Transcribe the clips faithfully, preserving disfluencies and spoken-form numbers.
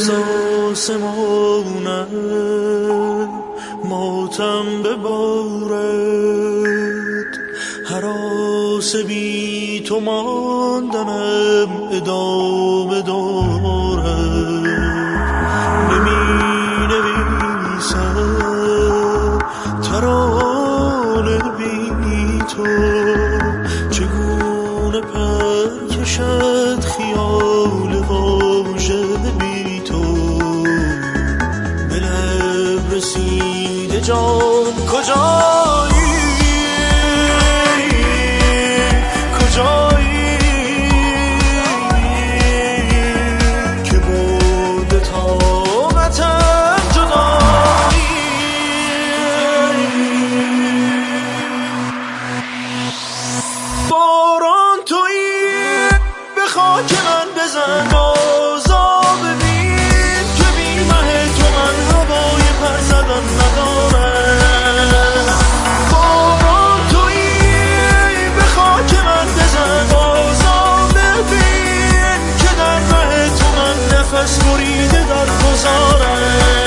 آسمانم ماتم ببارد، هراس بی تو ماندنم ادامه دارد. نمی نویسم ترانه بی تو، چگونه پر کشد خیال واژه بی تو. به لب رسیده جان کجایی، کجایی که برده طاقتم جدایی. باران تویی به خاک من بزن، بازا ببین که بی مه تو من هوای پر زدن ندارم. باران تویی به خاک من بزن، بازا ببین که در مه تو من نفس بریده در گذارم.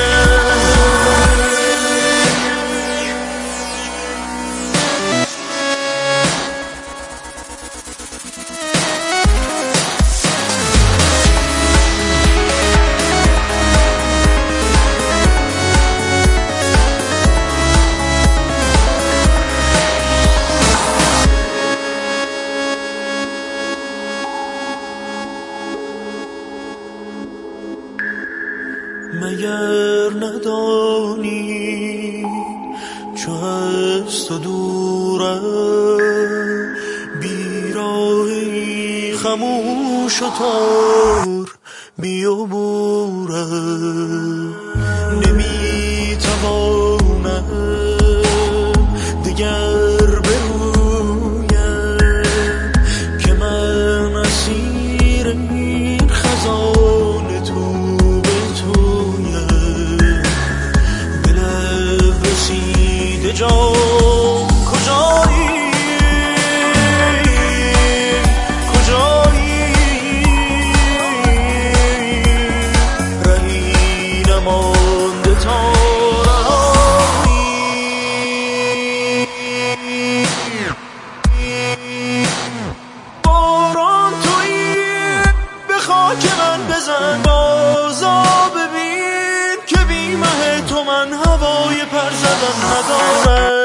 مگر ندانی چو از تو دورم، بیراهی خموش و تار بیابورم. نمی توانم دگر برویم که من اسیر این خزان تو جان. کجایی، کجایی رهی نمانده تا رهایی. باران تویی به خاک من بزن، بازا ببین که بی مه تو من هوای پر زدن ندارم.